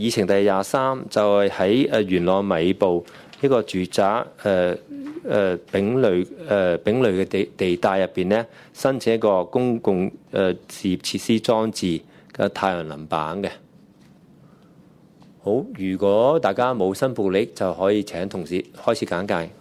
議程第23就係喺元朗米埔一個住宅丙類嘅地帶入邊咧，申請一個公共事業設施裝置嘅太陽能板嘅。好，如果大家冇申報歷，就可以請同事開始簡介。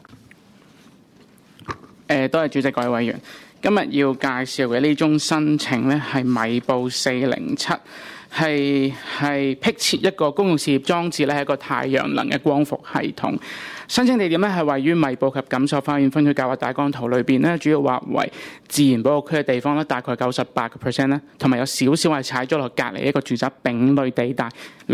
多謝主席，各位委員。今日要介紹嘅呢宗申請咧，係米埔407，係闢設一個公用事業裝置咧，係一個太陽能嘅光伏系統。申請地點咧係位於米埔及錦繡花園分區計劃大綱圖裏邊咧，主要劃為自然保護區嘅地方咧，大概98%咧，同埋有少少係踩咗落隔離一個住宅丙類地帶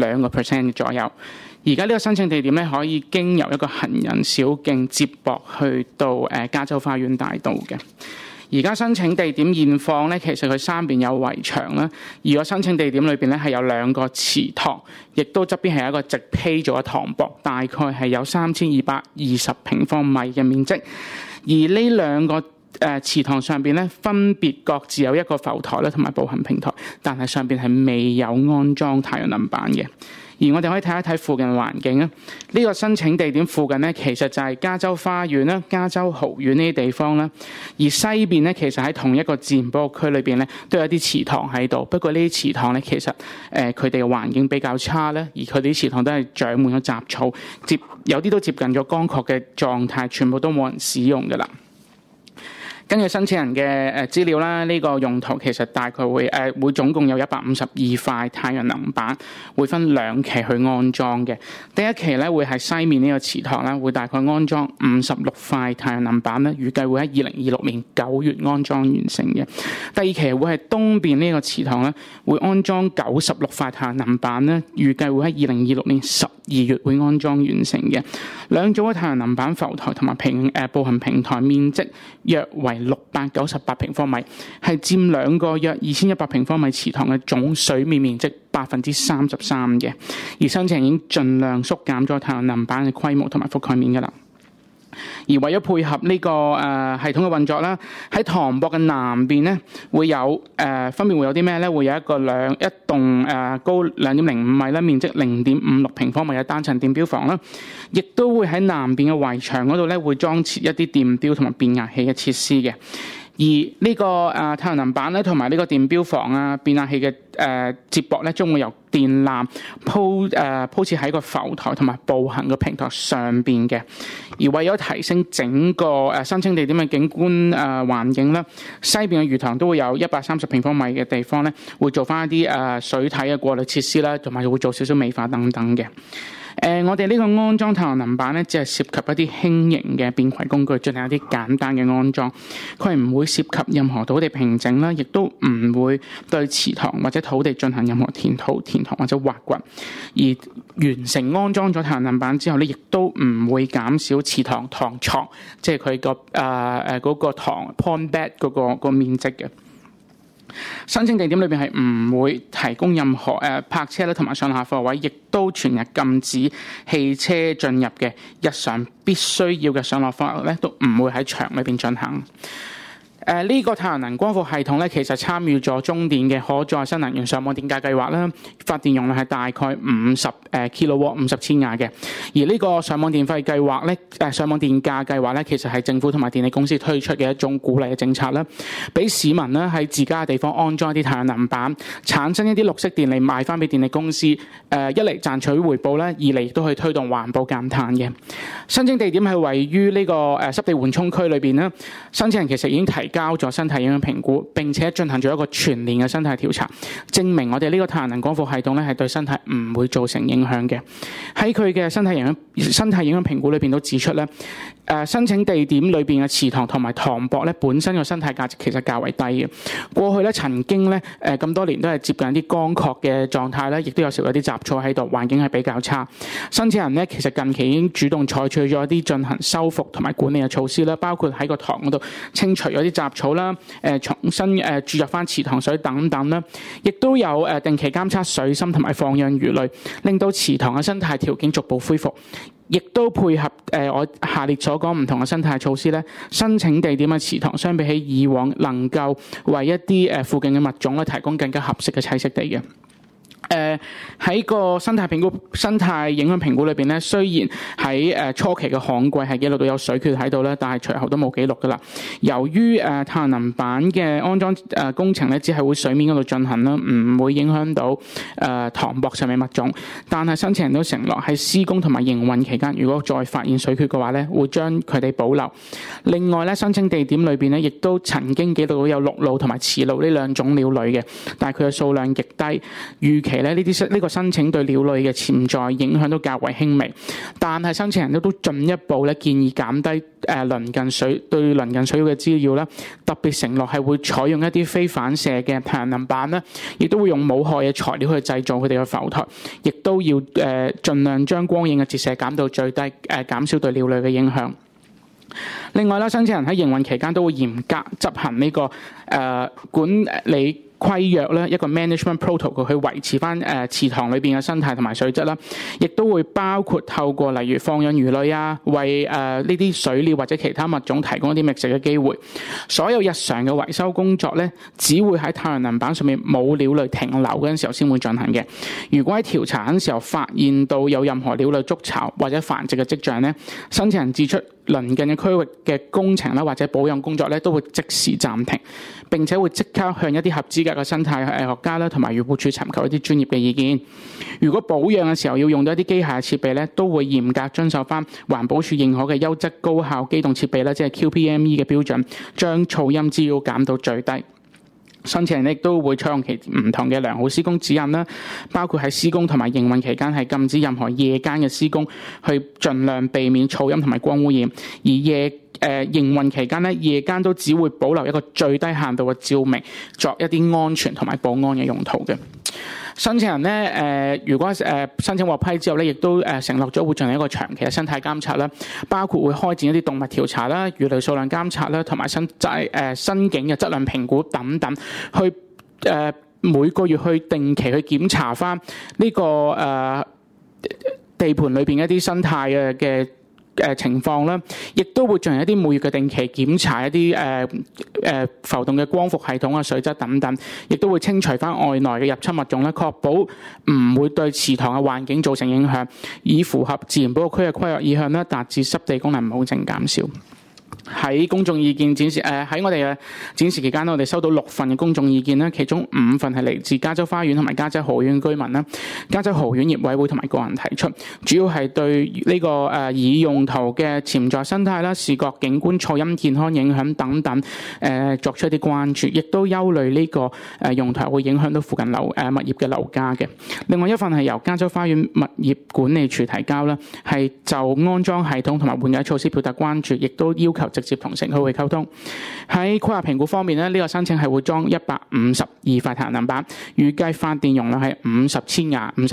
2% 左右。而家呢個申請地點咧，可以經由一個行人小徑接駁去到加州花園大道嘅。而家申請地點現況咧，其實佢三邊有圍牆啦，而個申請地點裏邊咧係有2個祠堂，亦都側邊係一個直披咗嘅塘壆，大概係有3220平方米嘅面積。而呢2個祠堂上邊咧，分別各自有一個浮台啦，同埋步行平台，但係上邊係未有安裝太陽能板嘅。而我哋可以睇一睇附近環境啊。呢個申請地點附近呢，其實就係加州花園啦、加州豪苑呢啲地方啦。而西邊呢，其實喺同一個自然保護區裏邊咧，都有啲祠堂喺度。不過呢啲祠堂咧，其實佢哋嘅環境比較差咧，而佢哋啲祠堂都係長滿咗雜草，有啲都接近咗乾涸嘅狀態，全部都冇人使用㗎啦。根據申請人嘅資料啦，呢個用途其實大概會總共有152塊太陽能板，會分2期去安裝嘅。第一期咧會係西面呢個祠堂啦，會大概安裝56塊太陽能板咧，預計會喺2026年9月安裝完成嘅。第二期會係東邊呢個祠堂咧，會安裝96塊太陽能板咧，預計會喺2026年12月會安裝完成嘅。兩組嘅太陽能板浮台同埋步行平台面積約為698平方米，係佔2個約2100平方米祠堂嘅總水面面積33%嘅。而申請人已經盡量縮減咗太陽能板嘅規模同埋覆蓋面㗎啦。而為咗配合呢個系統嘅運作啦，喺塘壆嘅南邊咧會有分別會有啲咩咧？會有一棟高2.05米啦，面積0.56平方米嘅單層電錶房啦，亦都會喺南邊嘅圍牆嗰度咧會裝設一啲電錶同埋變壓器嘅設施嘅。而呢個太陽能板咧，同埋呢個電錶房啊、變壓器嘅接駁咧，將會由電纜鋪設喺個浮台同埋步行嘅平台上邊嘅。而為咗提升整個申請地點嘅景觀環境咧，西邊嘅魚塘都會有130平方米嘅地方咧，會做翻一啲水體嘅過濾設施啦，同埋會做少少美化等等嘅。我哋呢個安裝太陽能板咧，只係涉及一啲輕型嘅便攜工具進行一啲簡單嘅安裝，佢係唔會涉及任何土地平整啦，亦都唔會對祠堂或者土地進行任何填土或者挖掘。而完成安裝咗太陽能板之後咧，亦都唔會減少祠堂塘床，即係佢嗰個塘 pond bed 嗰個面積嘅。申請地點裏邊係唔會提供任何泊車啦，同埋上下貨位，亦都全日禁止汽車進入嘅。日常必須要嘅上落貨咧，都唔會喺場裏邊進行。呢個太陽能光伏系統咧，其實參與咗中電嘅可再生能源上網電價計劃啦，發電容量係大概50 kW 50千瓦嘅。而呢個上網電費計劃咧，上網電價計劃咧，其實係政府同埋電力公司推出嘅一種鼓勵嘅政策啦，俾市民咧喺自家嘅地方安裝一啲太陽能板，產生一啲綠色電力賣翻俾電力公司。一嚟賺取回報咧，二嚟亦都可以推動環保減碳嘅。申請地點係位於呢個濕地緩衝區裏邊啦。申請人其實已經提交咗生態影響評估，並且進行咗一個全年嘅生態調查，證明我哋呢個太陽能光伏系統咧係對生態唔會造成影響嘅。喺佢嘅生態影響評估裏邊都指出咧，申請地點裏邊嘅祠堂同埋塘壆咧本身嘅生態價值其實較為低嘅。過去咧曾經咧咁多年都係接近啲乾涸嘅狀態咧，亦都有時有啲雜草喺度，環境係比較差。申請人咧其實近期已經主動採取咗一啲進行修復同埋管理嘅措施啦，包括喺個塘嗰度清除咗啲雜草啦，重新注入翻祠堂水等等啦，亦都有定期監測水深同埋放養魚類，令到祠堂嘅生態條件逐步恢復。亦都配合我下列所講唔同嘅生態措施咧，申請地點嘅祠堂相比起以往能夠為一啲附近嘅物種咧提供更加合適嘅棲息地嘅。 喺個生態影響評估裏邊咧，雖然喺初期嘅旱季係記錄到有水缺喺度咧，但係隨後都冇記錄噶啦。由於太陽能板嘅安裝工程咧，只係會水面嗰度進行啦，唔會影響到塘壆上面物種。但係申請人都承諾喺施工同埋營運期間，如果再發現水缺嘅話咧，會將佢哋保留。另外咧，申請地點裏邊咧，亦都曾經記錄到有陸鷺同埋池鷺呢兩種鳥類嘅，但係佢嘅數量極低。預期咧呢個申請對鳥類嘅潛在影響都較為輕微，但係申請人都進一步咧建議減低鄰近水域嘅滋擾啦，特別承諾係會採用一啲非反射嘅太陽能板啦，亦都會用冇害嘅材料去製造佢哋嘅浮台，亦都要盡量將光影嘅折射減到最低，減少對鳥類嘅影響。另外啦，申請人喺營運期間都會嚴格執行呢個管理規約咧，一個 management protocol 去維持翻池塘裏邊嘅生態同埋水質啦，亦都會包括透過例如放養魚類啊，為呢啲水鳥或者其他物種提供一啲覓食嘅機會。所有日常嘅維修工作咧，只會喺太陽能板上面冇鳥類停留嗰陣時候先會進行嘅。如果喺調查嗰陣時候發現到有任何鳥類築巢或者繁殖嘅跡象咧，申請人指出鄰近嘅區域嘅工程啦或者保養工作咧，都會即時暫停，並且會即刻向一啲合資格嘅生態學家啦同埋漁護署尋求一啲專業嘅意見。如果保養嘅時候要用到一啲機械設備咧，都會嚴格遵守翻環保署認可嘅優質高效機動設備啦，即係 QPME 嘅標準，將噪音滋擾減到最低。申請人亦都會採用其唔同嘅良好施工指引啦，包括喺施工同埋營運期間係禁止任何夜間嘅施工，去盡量避免噪音同埋光污染。而營運期間咧，夜間都只會保留一個最低限度嘅照明，作一啲安全同埋保安嘅用途嘅。申請人咧，如果申請獲批之後咧，亦都承諾咗會進行一個長期嘅生態監察啦，包括會開展一啲動物調查啦、魚類數量監察啦，同埋生境嘅質量評估等等，去每個月去定期去檢查翻呢個地盤裏邊一啲生態嘅情況啦，亦都會進行一啲每月嘅定期檢查一啲浮動嘅光伏系統啊、水質等等，亦都會清除翻外來嘅入侵物種啦，確保唔會對池塘嘅環境造成影響，以符合自然保護區嘅規劃意向啦，達至濕地功能保證減少。喺公眾意見展示，喺我哋嘅展示期間，我哋收到6份嘅公眾意見啦，其中5份係嚟自加州花園同埋加州豪苑居民啦，加州豪苑業委會同埋個人提出，主要係對呢個已用途嘅潛在生態啦、視覺景觀、噪音、健康影響等等，作出一啲關注，亦都憂慮呢個用途會影響到附近物業嘅樓價嘅。另外一份係由加州花園物業管理處提交啦，係就安裝系統同埋緩解措施表達關注，亦都要求直接同城規會溝通。喺規劃評估方面咧，呢個申請係會裝152塊太陽能板，預計發電容量係50千瓦，50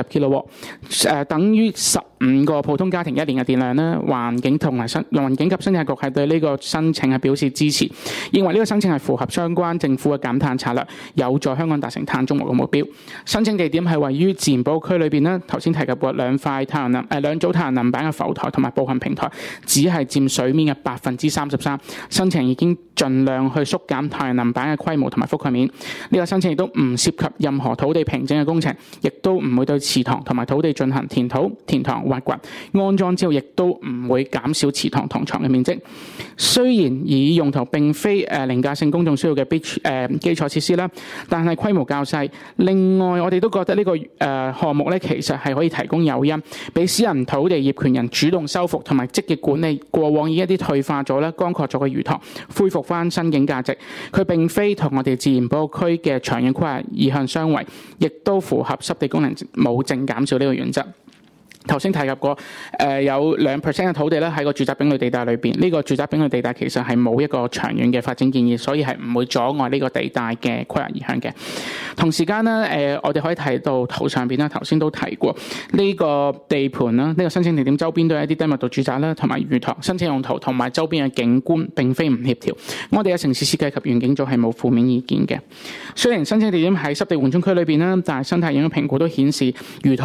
kW， 等於15個普通家庭1年嘅電量啦。環境及生態局係對呢個申請係表示支持，認為呢個申請係符合相關政府嘅減碳策略，有助香港達成碳中和嘅目標。申請地點係位於自然保護區裏邊啦。頭先提及過兩組太陽能板嘅浮台同埋步行平台，只係佔水面嘅33%。申請已經盡量去縮減太陽能板嘅規模同埋覆蓋面。呢個申請亦都唔涉及任何土地平整嘅工程，亦都唔會對池塘同埋土地進行填土、填塘、挖掘。安裝之後亦都唔會減少池塘同床嘅面積。雖然已用途並非凌駕性公眾需要嘅基礎設施啦，但係規模較細。另外，我哋都覺得呢個項目咧，其實係可以提供誘因，俾私人土地業權人主動修復同埋積極管理過往以一啲退化咗啦、乾涸咗嘅魚塘，恢復翻生境價值。佢並非同我哋自然保護區嘅長遠規劃意向相違，亦都符合濕地功能冇淨減少呢個原則。頭先提及過，有2% 嘅土地咧喺個住宅丙類地帶裏邊，呢個住宅丙類地帶其實係冇一個長遠嘅發展建議，所以係唔會阻礙呢個地帶嘅規劃意向嘅。同時間咧，我哋可以睇到圖上邊啦，頭先都提過呢個地盤啦，呢個申請地點周邊都係一啲低密度住宅啦，同埋魚塘，申請用途同埋周邊嘅景觀並非唔協調。我哋嘅城市設計及園境組係冇負面意見嘅。雖然申請地點喺濕地緩衝區裏邊啦，但係生態影響評估都顯示魚塘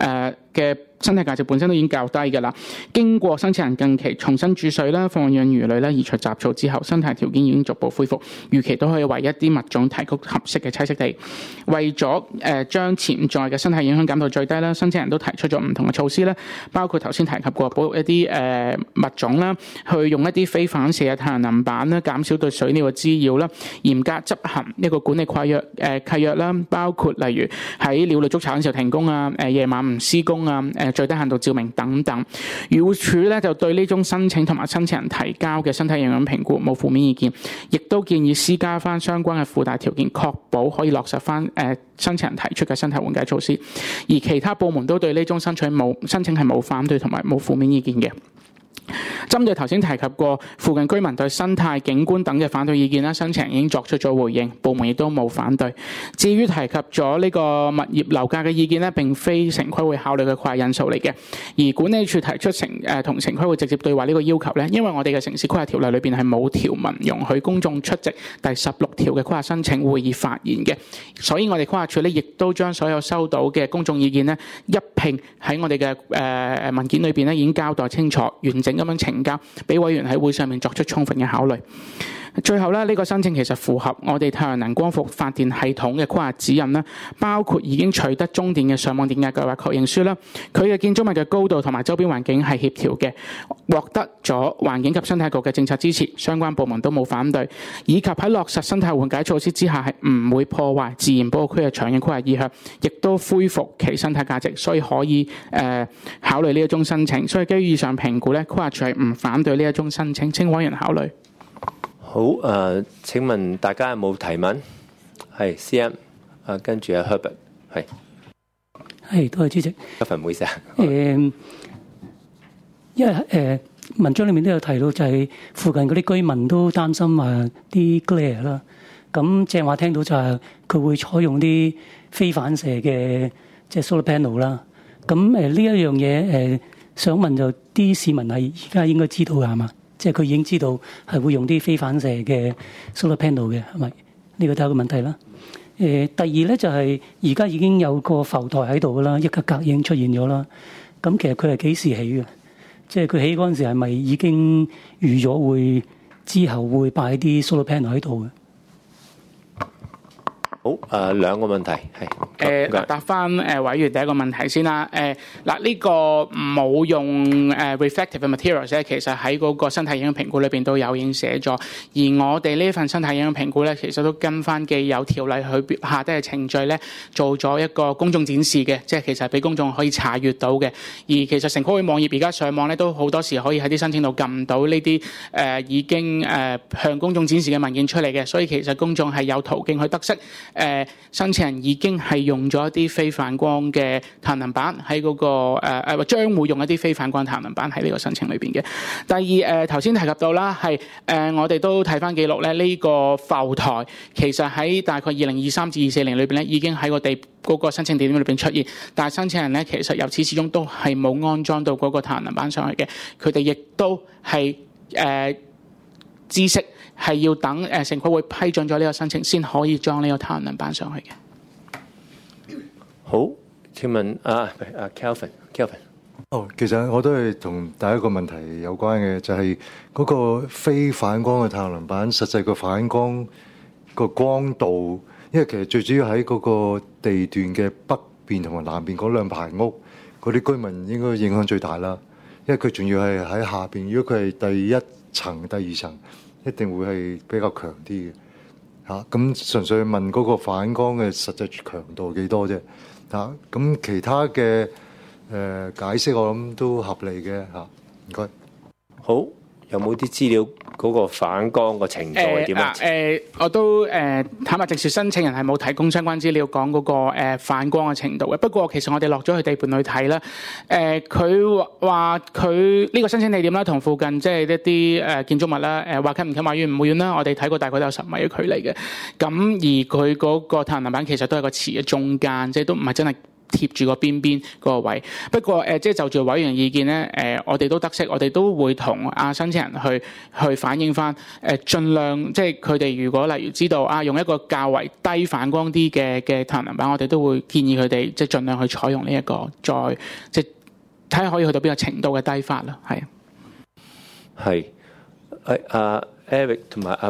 嘅生態價值本身都已經較低㗎啦。經過申請人近期重新注水啦、放養魚類啦、移除雜草之後，生態條件已經逐步恢復，預期都可以為一啲物種提供合適嘅棲息地。為咗將潛在嘅生態影響減到最低啦，申請人都提出咗唔同嘅措施啦，包括頭先提及過保育一啲物種啦，去用一啲非反射嘅太陽能板啦，減少對水鳥嘅滋擾啦，嚴格執行一個管理契約啦，包括例如喺鳥類築巢嘅時候停工啊、夜晚唔施工啊、最低限度照明等等。漁護署咧就對呢宗申請同埋申請人提交嘅身體影響評估冇負面意見，亦都建議施加翻相關嘅附帶條件，確保可以落實翻申請人提出嘅生態緩解措施。而其他部門都對呢宗申請係冇反對同埋冇負面意見嘅。針對頭先提及過附近居民對生態景觀等嘅反對意見啦，申請人已經作出咗回應，部門亦都冇反對。至於提及咗呢個物業樓價嘅意見呢，並非城規會考慮嘅規劃因素嚟嘅。而管理處提出同城規會直接對話呢個要求呢，因為我哋嘅城市規劃條例裏邊係冇條文容許公眾出席第16條嘅規劃申請會議發言嘅，所以我哋規劃處呢亦都將所有收到嘅公眾意見呢一併喺我哋嘅文件裏邊呢已經交代清楚，完整咁樣呈交俾委員喺會上面作出充分嘅考慮。最後呢個申請其實符合我哋太陽能光伏發電系統嘅規劃指引啦，包括已經取得中電嘅上網電壓計劃確認書啦，佢嘅建築物嘅高度同埋周邊環境係協調嘅，獲得咗環境及生態局嘅政策支持，相關部門都冇反對，以及喺落實生態緩解措施之下係唔會破壞自然保護區嘅長遠規劃意向，亦都恢復其生態價值，所以可以考慮呢一宗申請。所以基於以上評估呢，規劃處係唔反對呢一宗申請，請委員考慮。 好，請問大家有冇提問？係 CM， 跟住阿 Herbert， 係多謝主席。 一份唔好意思啊。 因為文章裏面都有提到，就係附近嗰啲居民都擔心話啲 glare 啦。咁正話聽到就係佢會採用啲非反射嘅即係 solar panel 啦。咁呢一樣嘢想問就啲市民係而家應該知道㗎係嘛？即係佢已經知道係會用啲非反射嘅 solar panel 嘅，係咪？呢個第一個問題啦。第二咧就係而家已經有個浮台喺度噶啦，一格格已經出現咗啦。咁其實佢係幾時起嘅？即係佢起嗰陣時係咪已經預咗會之後會擺啲 solar panel 喺度嘅？ 好，兩個問題係答翻委員第一個問題先啦。呢個冇用reflective 嘅 materials 咧，其實喺嗰個生態影響評估裏邊都有已經寫咗。而我哋呢份生態影響評估咧，其實都跟翻既有條例去下低嘅程序咧，做咗一個公眾展示嘅，即係其實俾公眾可以查閲到嘅。而其實城規會網頁而家上網咧，都好多時可以喺啲申請度撳到呢啲已經向公眾展示嘅文件出嚟嘅，所以其實公眾係有途徑去得悉。申請人已經係用咗一啲非反光嘅太陽能板喺嗰個將會用一啲非反光太陽能板喺呢個申請裏邊嘅。第二頭先提及到啦，係我哋都睇翻記錄咧，呢個浮台其實喺大概2023至24年裏邊咧，已經喺個嗰個申請地點裏邊出現，但係申請人咧其實由始至終都係冇安裝到嗰個太陽能板上去嘅，佢哋亦都係知悉係要等城規會批准咗呢個申請先可以裝呢個太陽能板上去嘅。 好，請問Kelvin。 其實我都係同第一個問題有關嘅，就係嗰個非反光嘅太陽能板，實際個反光個光度，因為其實最主要喺嗰個地段嘅北邊同埋南邊嗰兩排屋，嗰啲居民應該影響最大啦。因為佢仲要係喺下邊，如果佢係第一層、第二層，一定會係比較強啲嘅嚇。咁純粹問嗰個反光嘅實際強度幾多啫嚇。咁其他嘅解釋我諗都合理嘅嚇。唔該。 好，有冇啲資料嗰個反光個程度係點啊？ 我都坦白直説，申請人係冇提供相關資料講嗰個反光嘅程度嘅。不過其實我哋落咗去地盤去睇啦，佢話佢呢個申請地點啦，同附近即係一啲建築物啦，話近唔近，話遠唔遠啦。我哋睇過大概都有10米嘅距離嘅。咁而佢嗰個太陽能板其實都係個池嘅中間，即係都唔係真係貼住個邊嗰個位。不過即係就住委員意見咧，我哋都得悉，我哋都會同申請人去反映翻，盡量即係佢哋如果例如知道用一個較為低反光啲嘅太陽能板，我哋都會建議佢哋即係盡量去採用呢一個，再即係睇下可以去到邊個程度嘅低發啦。係 Eric 同埋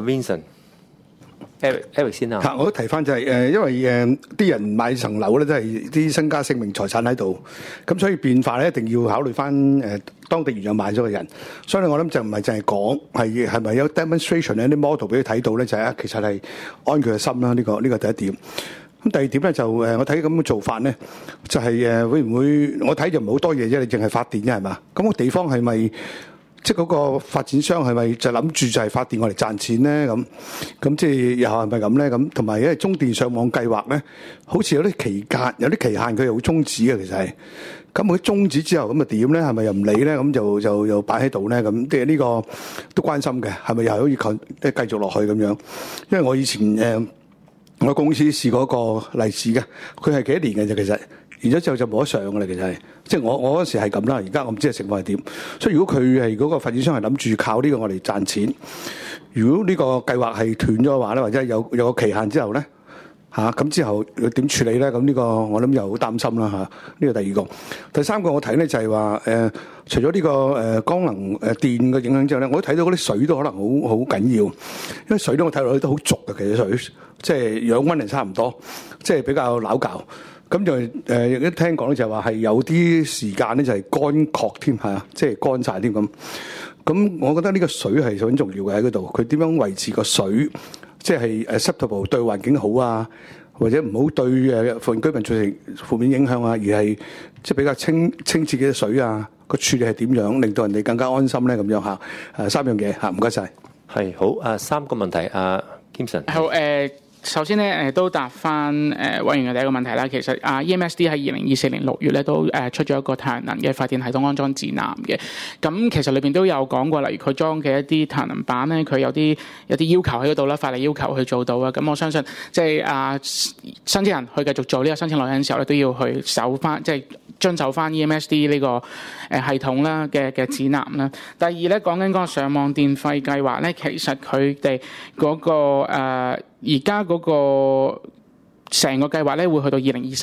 Vincent。Eric 先啊， 我都提翻就係因為啲人買層樓咧，都係啲身家性命財產喺度，咁所以變化咧一定要考慮翻當地原有買咗嘅人，所以我諗就唔係淨係講係咪有 demonstration 咧啲 model 俾佢睇到咧，就係其實係安佢嘅心啦。呢個第一點。咁第二點咧就我睇咁嘅做法咧，就係會唔會我睇就唔係好多嘢啫，你淨係發電啫係嘛？咁個地方係咪？即係嗰個發展商係咪就諗住就係發電我嚟賺錢咧？咁即係又係咪咁咧？咁同埋因為中電上網計劃咧，好似有啲期間、有啲期限佢又會終止嘅，其實係。咁佢終止之後咁啊點咧？係咪又唔理咧？咁就又擺喺度咧？咁即係呢個都關心嘅，係咪又可以繼續落去咁樣？因為我以前我公司試過一個例子嘅，佢係幾多年嘅啫，其實。然之後就冇得上㗎啦，其實係，即係我嗰時係咁啦，而家我唔知嘅情況係點。所以如果佢係嗰個發展商係諗住靠呢個我嚟賺錢，如果呢個計劃係斷咗嘅話咧，或者有個期限之後咧，咁之後點處理咧？咁呢個我諗又好擔心啦嚇。呢個第二個，第三個我睇咧就係話除咗呢個光能電嘅影響之後咧，我都睇到嗰啲水都可能好緊要，因為水咧我睇落去都好濁嘅，其實水即係氧溫係差唔多，即係比較撈教。咁就亦都聽講咧，就係話係有啲時間咧就係乾涸添嚇，即係乾晒添咁。咁我覺得呢個水係好重要嘅喺嗰度，佢點樣維持個水，即係acceptable 對環境好啊，或者唔好對附近居民造成負面影響啊，而係即係比較清澈嘅水啊，個處理係點樣，令到人哋更加安心咧咁樣嚇。三樣嘢嚇，唔該晒。 係好三個問題Kimson。 好首先咧都答翻委員嘅第一個問題啦。其實EMSD 喺2024年6月咧都出咗一個太陽能嘅發電系統安裝指南嘅。咁其實裏邊都有講過，例如佢裝嘅一啲太陽能板咧，佢有啲要求喺嗰度啦，法例要求去做到啊。咁我相信即係申請人去繼續做呢個申請落去嘅時候咧，都要去守翻即係遵守翻 EMSD 呢個系統啦嘅指南啦。第二咧講緊嗰個上網電費計劃咧，其實佢哋嗰個而家嗰個成個計劃咧會去到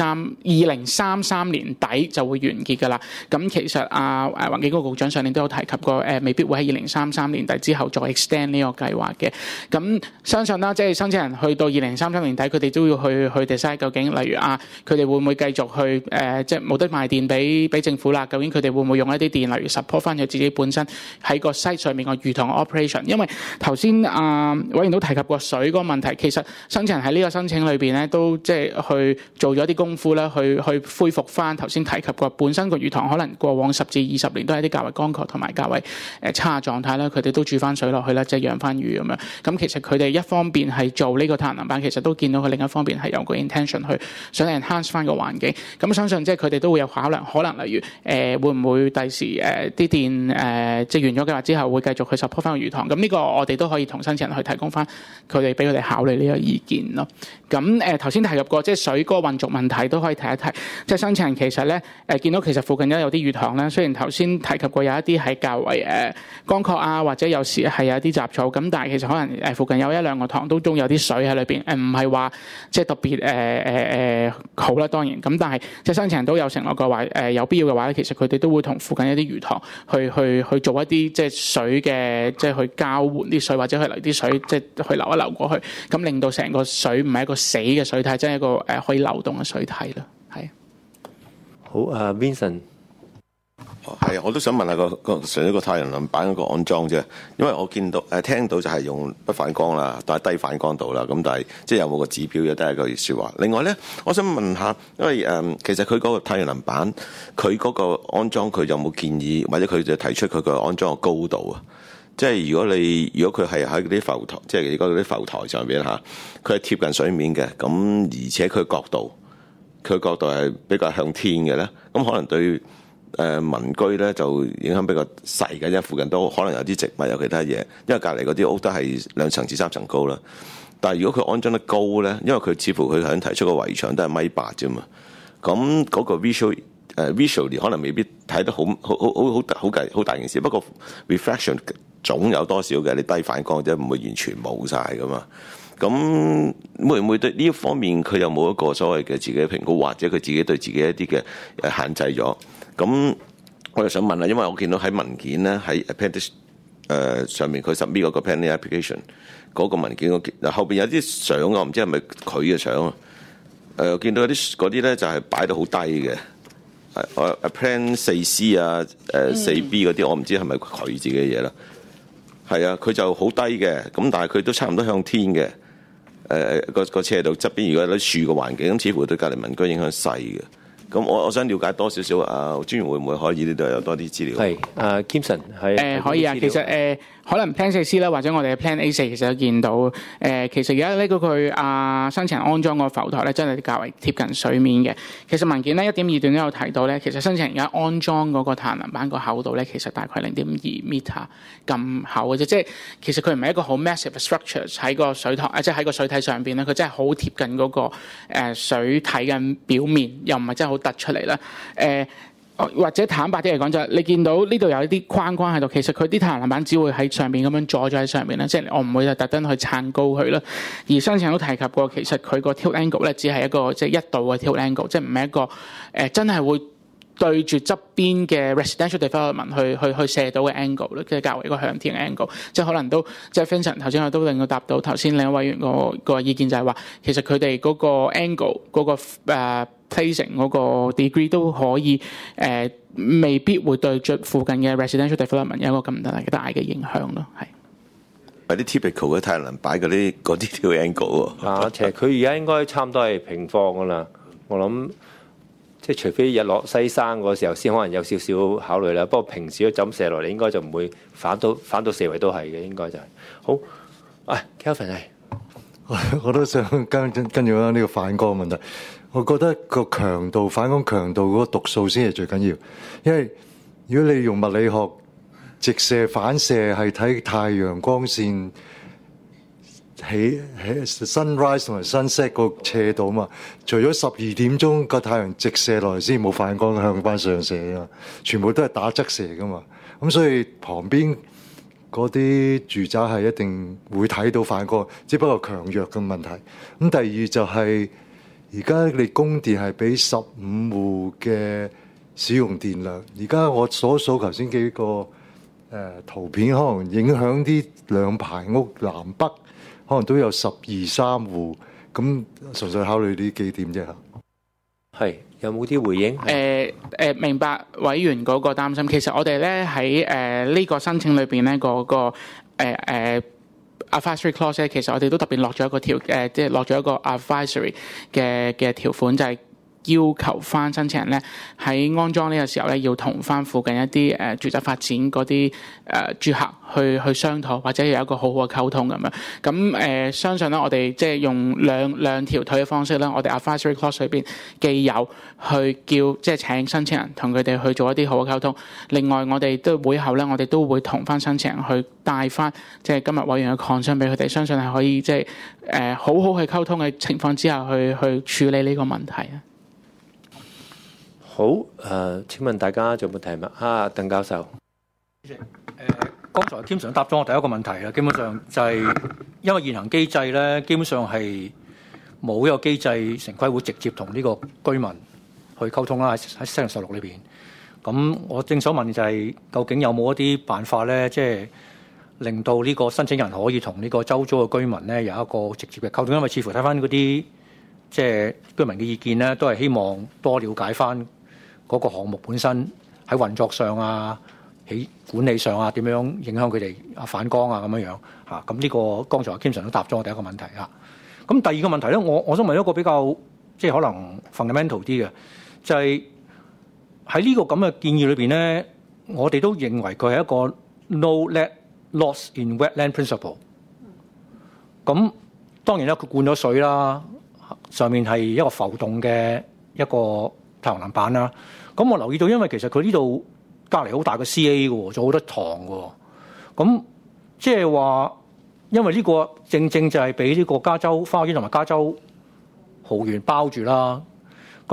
2033年底就會完結㗎啦。咁其實環境局局長上年都有提及過，未必會喺2033年底之後再 extend 呢個計劃嘅。咁相信啦，即係申請人去到2033年底，佢哋都要去 decide 究竟，例如佢哋會唔會繼續去即係冇得賣電俾政府啦？究竟佢哋會唔會用一啲電，例如 support 翻佢自己本身喺個 site 上面個魚塘 operation？ 因為頭先委員都提及過水嗰個問題，其實申請人喺呢個申請裏邊咧都即係去做咗啲功夫啦，去恢復翻頭先提及過本身個魚塘可能過往10至20年都係啲較為乾涸同埋較為差嘅狀態啦，佢哋都注翻水落去啦，即係養翻魚咁樣。咁其實佢哋一方面係做呢個太陽能板，其實都見到佢另一方面係有個 intention 去想 enhance 翻個環境。咁相信即係佢哋都會有考量，可能例如會唔會第時啲電即係完咗計劃之後會繼續去 support 翻個魚塘。咁呢個我哋都可以同申請人去提供翻佢哋俾佢哋考慮呢個意見咯。咁頭先提及過即係水嗰個混濁問題都可以提一提。即係申請人其實咧見到其實附近有啲魚塘咧，雖然頭先提及過有一啲係較為乾涸或者有時係有啲雜草，咁但係其實可能附近有1-2個塘都仲有啲水喺裏邊，唔係話即係特別好啦，當然咁，但係即係申請人都有承諾過話有必要嘅話咧，其實佢哋都會同附近一啲魚塘去做一啲即係水嘅即係去交換啲水，或者去嚟啲水即係去流一流過去，咁令到成個水唔係一個死嘅水體，即係一個可以流動嘅水體啦。係好Vincent。 係，我都想問下上一個太陽能板嗰個安裝啫，因為我見到聽到就係用不反光啦，但係低反光度啦，咁但係即係有冇個指標嘅都係一句説話。另外咧，我想問下，因為其實佢嗰個太陽能板佢嗰個安裝佢有冇建議，或者佢就提出佢個安裝嘅高度啊？即係如果佢係喺嗰啲浮台，即係嗰啲浮台上邊嚇，佢係貼近水面嘅，咁而且佢角度係比較向天嘅咧，咁可能對民居咧就影響比較細嘅，因為附近都可能有啲植物有其他嘢，因為隔離嗰啲屋都係2層至3層高啦。但係如果佢安裝得高咧，因為佢似乎佢想提出個圍牆都係1.8米啫嘛， 咁嗰個 visually 可能未必睇得好大件事，不過 reflection 總有多少嘅，你低反光啫，唔會完全冇晒噶嘛。咁會唔會對呢一方面佢有冇一個所謂嘅自己嘅評估，或者佢自己對自己一啲嘅限制咗？咁我又想問啦，因為我見到喺文件咧喺 appendix 上面佢 submit 嗰個 planning application 嗰個文件後邊有啲相我唔知係咪佢嘅相啊？見到有啲嗰啲咧就係擺到好低嘅，plan 4C 啊4B 嗰啲，我唔知係咪佢自己嘅嘢啦。係啊，佢就好低嘅，咁但係佢都差唔多向天嘅。個斜度側邊如果有啲樹嘅環境，咁似乎對隔離民居影響細嘅。咁我想了解多少少專員會唔會可以呢度有多啲資料？ 係Kimson 係可以啊，其實可能 Plan 4C 啦，或者我哋嘅 Plan A4 其實都見到其實而家呢個佢新城安裝個浮台咧，真係較為貼近水面嘅。其實文件咧1.2段都有提到咧，其實新城而家安裝嗰個太陽能板個厚度咧，其實大概0.2 meter 咁厚嘅啫，即係其實佢唔係一個好 massive structure 喺個水台，即係喺個水體上邊咧，佢真係好貼近嗰個水體嘅表面，又唔係真係好突出嚟啦，或者坦白啲嚟講就係你見到呢度有一啲框框喺度，其實佢啲太陽能板只會喺上面咁樣坐咗喺上面啦，即係我唔會就特登去撐高佢啦。而商場都提及過，其實佢個 tilt angle 咧只係一個即係1度嘅 tilt angle， 即係唔係一個真係會對住側邊嘅 residential development 去射到嘅 angle 咧，即係較為一個向天嘅 angle， 即係可能都即係 Vincent 頭先我都令到答到頭先另一位委員個意見就係話，其實佢哋嗰個 angle 嗰個placing 嗰個 degree 都可以未必會對住附近嘅 residential development 有一個咁大嘅影響咯，係。 有啲 typical 嘅太陽能擺嗰啲條 angle 喎。 其實佢而家應該差唔多係平放噶啦，我諗即係除非日落西山嗰時候先可能有少少考慮啦。不過平時都就咁射落嚟，應該就唔會反到四圍都係嘅，應該就係、好。Kelvin 係， 我都想跟住呢個反光問題。我覺得個反光強度嗰個讀數先係最緊要，因為如果你用物理學直射反射係睇太陽光線起 sunrise 同埋 sunset 個斜度嘛，除咗12點鐘個太陽直射落嚟先冇反光向翻上射啊，全部都係打側射噶嘛，咁所以旁邊嗰啲住宅係一定會睇到反光，只不過強弱嘅問題。咁第二就係而家你供電係俾15戶嘅使用電量，而家我所數頭先幾個圖片，可能影響啲兩排屋南北，可能都有12、13戶，咁純粹考慮呢幾點啫嚇。 係有冇啲回應？ 明白委員嗰個擔心。其實我哋咧喺呢個申請裏邊咧個advisory clause 咧，其實我哋都特別落咗一個即係落咗一個 advisory 嘅條款，就係要求翻申請人咧喺安裝呢個時候咧，要同翻附近一啲住宅發展嗰啲住客去商討，或者有一個好好嘅溝通咁樣。咁相信咧，我哋即係用兩條腿嘅方式咧，我哋 advisory clause 裏邊既有去叫即係請申請人同佢哋去做一啲好嘅溝通。另外，我哋都會後咧，我哋都會同翻申請人去帶翻即係今日委員嘅 concern 俾佢哋，相信係可以即係好好去溝通嘅情況之下去處理呢個問題啊。 好，請問大家仲有冇提問？鄧教授。 剛才Kim Sir答咗我第一個問題啦，基本上就係因為現行機制咧，基本上係冇一個機制，城規會直接同呢個居民去溝通啦，喺716裏邊。咁我正想問就係，究竟有冇一啲辦法咧，即係令到呢個申請人可以同呢個周遭嘅居民咧有一個直接嘅溝通？因為似乎睇翻嗰啲即係居民嘅意見咧，都係希望多了解翻嗰個項目本身喺運作上啊、喺管理上啊，點樣影響佢哋反光啊咁樣嚇。咁呢個剛才Kim Sir都答咗我第一個問題啊。咁第二個問題咧，我想問一個比較即係可能 fundamental 啲嘅，就係喺呢個咁嘅建議裏邊咧，我哋都認為佢係一個 no net loss in wetland principle。咁當然啦，佢灌咗水啦，上面係一個浮動嘅一個太陽能板啦。咁我留意到，因為其實佢呢度隔離好大個 CA 嘅喎，做好多塘嘅喎。咁即係話，因為呢個正正就係俾呢個加州花園同埋加州豪園包住啦。咁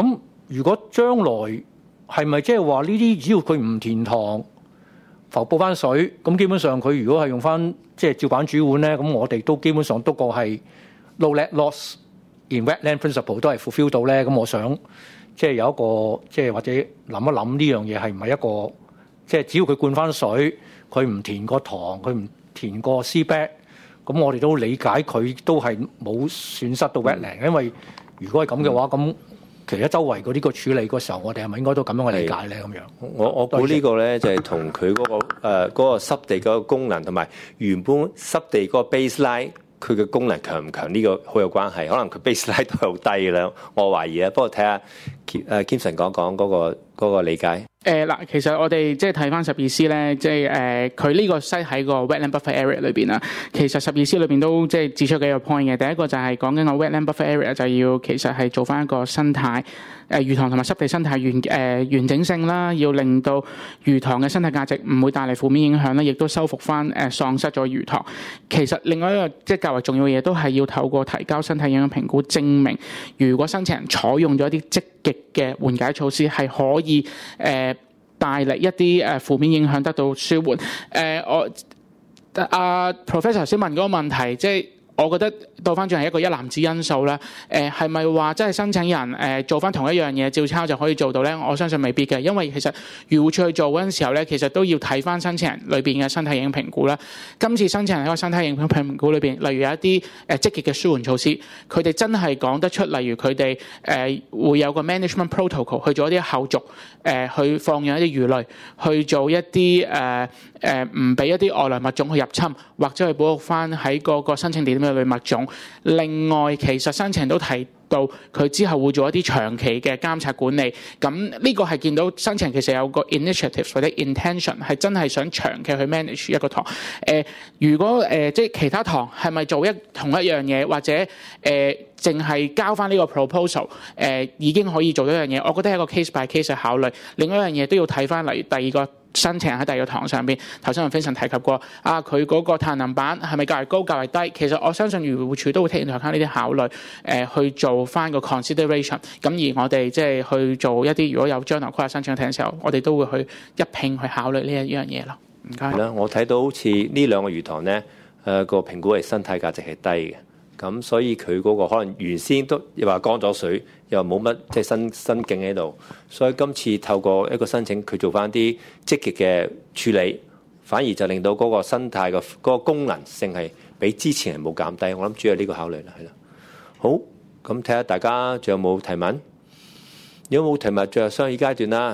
如果將來係咪即係話呢啲只要佢唔填塘浮報翻水，咁基本上佢如果係用翻即係照板煮碗咧，咁我哋都基本上都個係 no net loss in wetland principle 都係 fulfill 到咧。咁我想即係有一個即係或者諗一諗呢樣嘢係唔係一個即係只要佢灌翻水，佢唔填個塘，佢唔填個 seabed， 咁我哋都理解佢都係冇損失到 wetland。因為如果係咁嘅話，咁其實周圍嗰啲個處理嗰時候，我哋係咪應該都咁樣去理解咧？咁樣我估呢個咧就係同佢嗰個濕地嗰個功能同埋原本濕地嗰個 baseline 佢嘅功能強唔強呢個好有關係。可能佢 baseline 都係好低嘅啦，我懷疑啊。不過睇下Kimson 講嗰個理解。 嗱，其實我哋即係睇翻12C咧，即係佢呢個 site 喺個 wetland buffer area 裏邊啦。其實12C 裏邊都即係指出幾個 point 嘅。第一個就係講緊個 wetland buffer area 就要其實係做翻一個生態魚塘同埋濕地生態完整性啦，要令到魚塘嘅生態價值唔會帶嚟負面影響啦，亦都修復翻喪失咗魚塘。其實另外一個即係較為重要嘅嘢，都係要透過提交身體影響評估，證明如果申請人採用咗一啲積極嘅緩解措施，係可以帶嚟一啲負面影響得到舒緩。Professor 頭先問嗰個問題，即係我覺得倒翻轉係一個一籃子因素啦。係咪話真係申請人做翻同一樣嘢照抄就可以做到咧？我相信未必嘅，因為其實漁護署去做嗰陣時候咧，其實都要睇翻申請人裏邊嘅身體影響評估啦。今次申請人喺個身體影響評估裏邊，例如有一啲積極嘅舒緩措施，佢哋真係講得出，例如佢哋會有個 management protocol 去做一啲後續，去放養一啲魚類，去做一啲唔俾一啲外來物種去入侵，或者去保護翻喺嗰個申請地點嘅類物種。另外，其實申請人都提到佢之後會做一啲長期嘅監察管理。咁呢個係見到申請人其實有個 initiative 或者 intention 係真係想長期去 manage 一個塘。如果即係其他塘係咪做同一樣嘢，或者淨係交翻呢個 proposal 已經可以做到一樣嘢？我覺得係一個 case by case 嘅考慮。另外一樣嘢都要睇翻，例如第二個申請人喺第二個塘上邊，頭先Vincent提及過佢嗰個太陽能板係咪較為高較為低？其實我相信漁護署都會 take into account呢啲考慮，去做翻個 consideration。咁而我哋即係去做一啲如果有將來規劃申請艇嘅時候，我哋都會去一併去考慮呢一樣嘢咯。唔該。係啦， 我睇到好似呢兩個魚塘咧，個評估係生態價值係低嘅。咁所以佢嗰個可能原先都又話乾咗水，又冇乜即係新景喺度，所以今次透過一個申請，佢做翻啲積極嘅處理，反而就令到嗰個生態嘅嗰個功能性係比之前係冇減低。我諗主要係呢個考慮啦，係啦。好，咁睇下大家仲有冇提問？如果冇提問，最後商議階段啦。